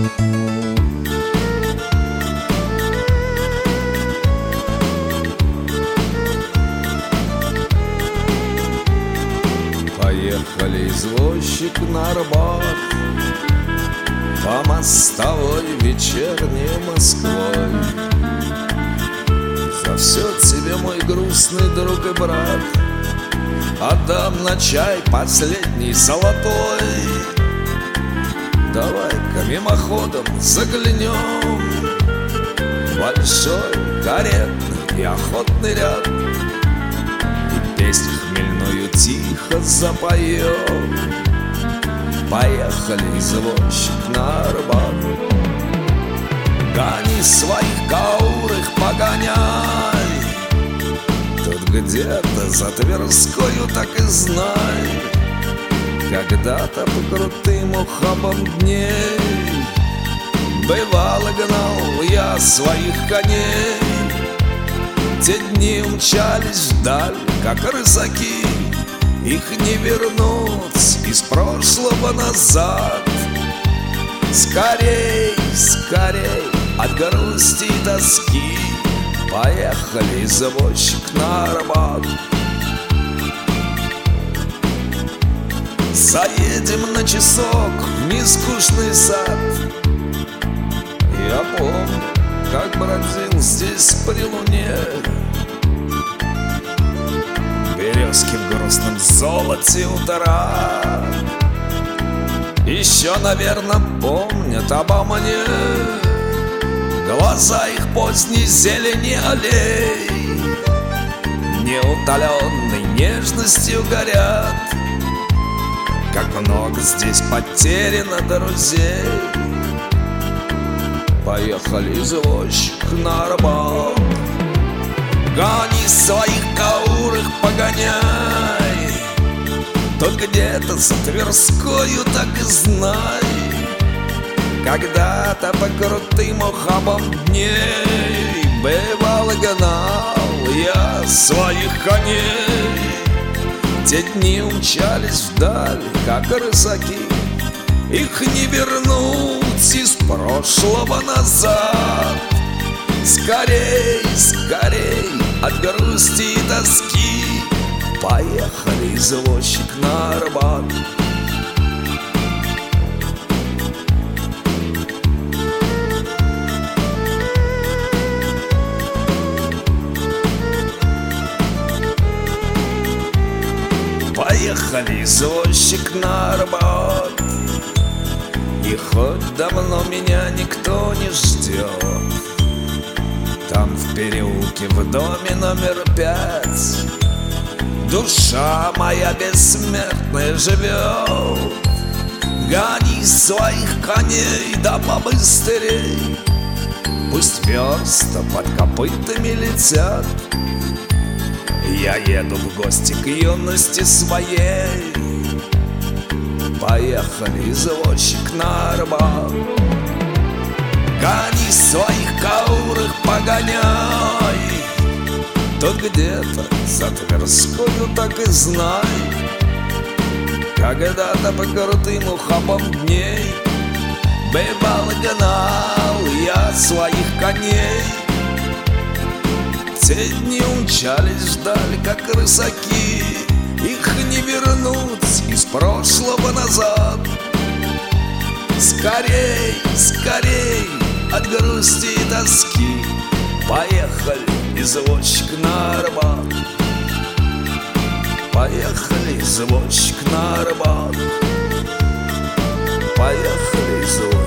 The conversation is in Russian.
Поехали, извозчик, на Арбат, по мостовой вечерней Москвой. За все тебе, мой грустный друг и брат, отдам на чай последний золотой. Давай-ка мимоходом заглянем в большой каретный и охотный ряд, и песню хмельную тихо запоем. Поехали, извозчик, на Арбат. Гони своих каурых, погоняй, тут где-то за Тверскою, так и знай. Когда-то по крутым ухабам дней бывало гнал я своих коней. Те дни умчались вдаль, как рысаки, их не вернуть из прошлого назад. Скорей, скорей, от грусти и тоски, поехали, извозчик, на Арбат. Заедем на часок в нескучный сад. Я помню, как бродил здесь при луне березки в грустном золоте утра. Еще, наверное, помнят обо мне глаза их поздней зелени аллей, неутоленной нежностью горят. Как много здесь потеряно друзей. Поехали, извозчик, на Арбат. Гони своих каурых, погоняй, тут где-то за Тверскою, так и знай. Когда-то по крутым ухабам дней бывало гнал я своих коней. Те дни умчались вдаль, как рысаки, их не вернуть из прошлого назад. Скорей, скорей, от грусти и тоски, поехали, извозчик, на Арбат. Поехали, извозчик, на Арбат. И хоть давно меня никто не ждет, там в переулке в доме номер 5 душа моя бессмертная живет. Гони своих коней, да побыстрей, пусть верста под копытами летят. Я еду в гости к юности своей. Поехали, извозчик, на Арбат. Гони своих каурых, погоняй, тут где-то за Тверскою, так и знай. Когда-то по крутым ухабам дней бывало гнал я своих коней. Те дни умчались вдаль, как рысаки, их не вернуть из прошлого назад. Скорей, скорей, от грусти и тоски, поехали, извозчик, на Арбат. Поехали, извозчик, на Арбат. Поехали, извозчик.